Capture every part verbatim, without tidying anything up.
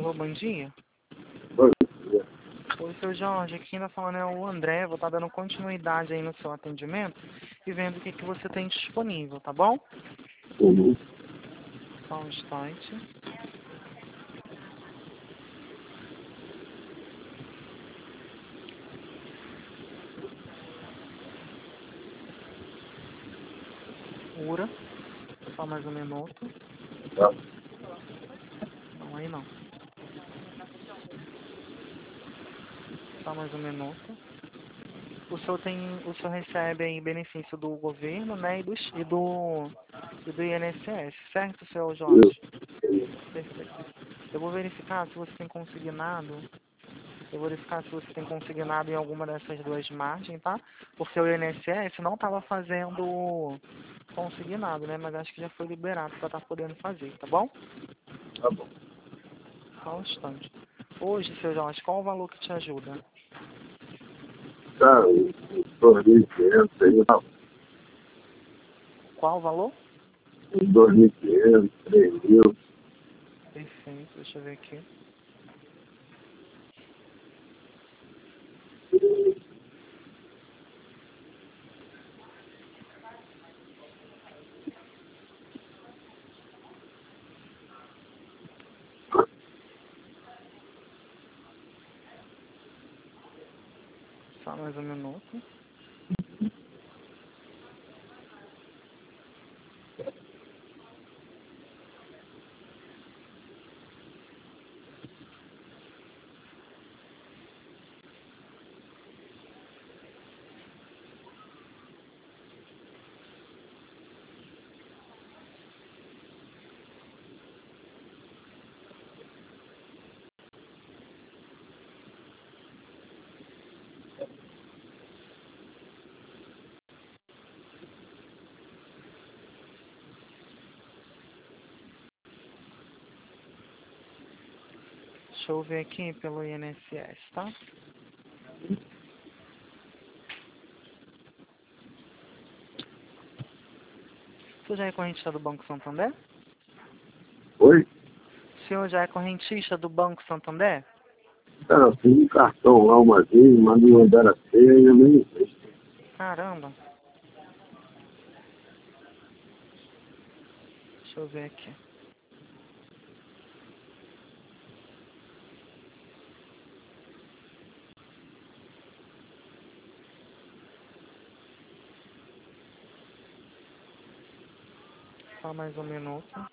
Alô, bom dia. Bom dia. Oi, seu Jorge, aqui ainda falando é o André, vou estar dando continuidade aí no seu atendimento e vendo o que, que você tem disponível, tá bom? Uhum. Só um instante. Ura, só mais um minuto. Tá. Não, aí não. Só mais um minuto. O senhor tem, o senhor recebe aí benefício do governo, né, e do, e do, e do I N S S, certo, seu Jorge? Perfeito. Eu vou verificar se você tem consignado, eu vou verificar se você tem consignado em alguma dessas duas margens, tá? Porque o I N S S não estava fazendo consignado, né, mas acho que já foi liberado para estar podendo fazer, tá bom? Tá bom. Só um instante. Hoje, seu Jorge, qual o valor que te ajuda? Tá, uns dois mil e quinhentos aí, tá? Qual o valor? Uns dois mil e quinhentos, três mil. Perfeito, deixa eu ver aqui. Só mais um minuto. Deixa eu ver aqui pelo I N S S, tá? Você já é correntista do Banco Santander? Oi? O senhor já é correntista do Banco Santander? Cara, eu fiz um cartão lá uma vez, mas não mandaram a senha, nem sei. Caramba. Deixa eu ver aqui. Só mais um minuto.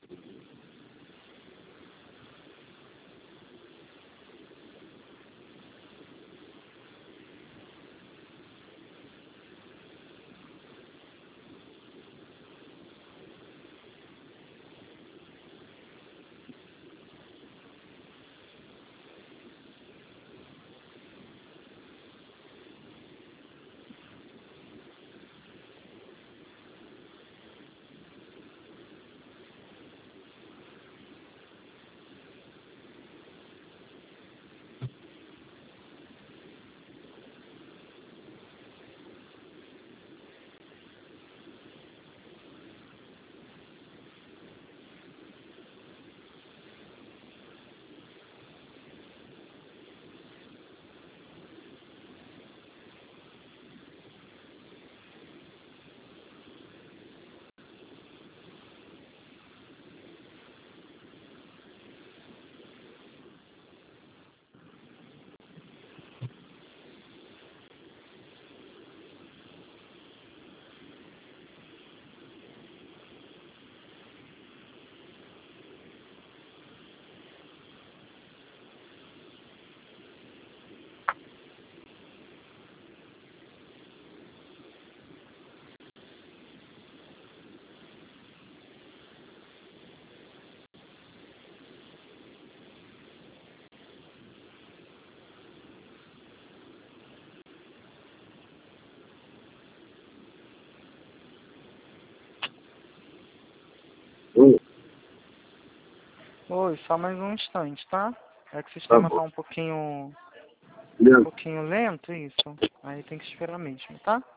Oi? Oi, só mais um instante, tá? É que o Tá sistema bom. tá um pouquinho, um Beleza? pouquinho lento, isso. Aí tem que esperar mesmo, tá?